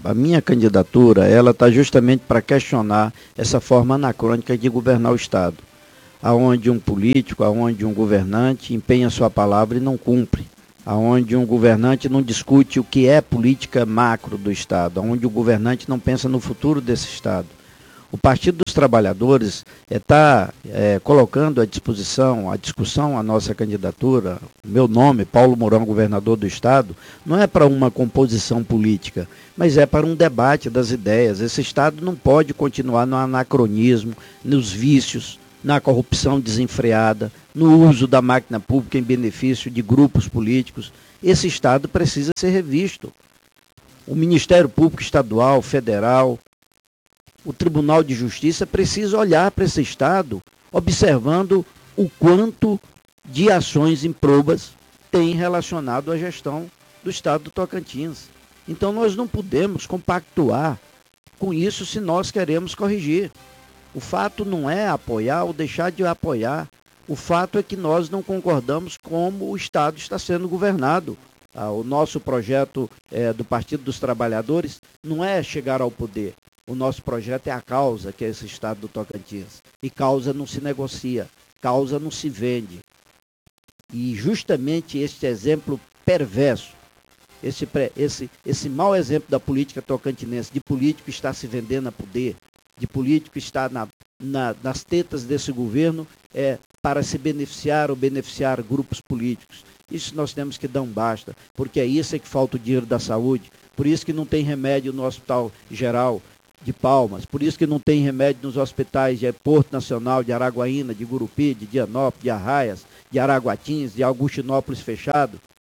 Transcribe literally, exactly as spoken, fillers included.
a minha candidatura, ela está justamente para questionar essa forma anacrônica de governar o Estado, aonde um político, aonde um governante empenha sua palavra e não cumpre, aonde um governante não discute o que é política macro do Estado, aonde o governante não pensa no futuro desse Estado. O Partido dos Trabalhadores está é, é, colocando à disposição, à discussão a nossa candidatura, o meu nome, Paulo Mourão, governador do Estado, não é para uma composição política, mas é para um debate das ideias. Esse Estado não pode continuar no anacronismo, nos vícios, na corrupção desenfreada, no uso da máquina pública em benefício de grupos políticos. Esse Estado precisa ser revisto. O Ministério Público Estadual, Federal, o Tribunal de Justiça precisa olhar para esse Estado, observando o quanto de ações improbas tem relacionado à gestão do Estado do Tocantins. Então nós não podemos compactuar com isso se nós queremos corrigir. O fato não é apoiar ou deixar de apoiar. O fato é que nós não concordamos como o Estado está sendo governado. Ah, o nosso projeto é, do Partido dos Trabalhadores não é chegar ao poder. O nosso projeto é a causa, que é esse Estado do Tocantins. E causa não se negocia, causa não se vende. E justamente este exemplo perverso, esse, esse, esse mau exemplo da política tocantinense, de político estar se vendendo a poder, de político estar na, na, nas tetas desse governo, é para se beneficiar ou beneficiar grupos políticos. Isso nós temos que dar um basta, porque é isso é que falta o dinheiro da saúde, por isso que não tem remédio no Hospital Geral de Palmas, por isso que não tem remédio nos hospitais de Porto Nacional, de Araguaína, de Gurupi, de Dianópolis, de Arraias, de Araguatins, de Augustinópolis fechado,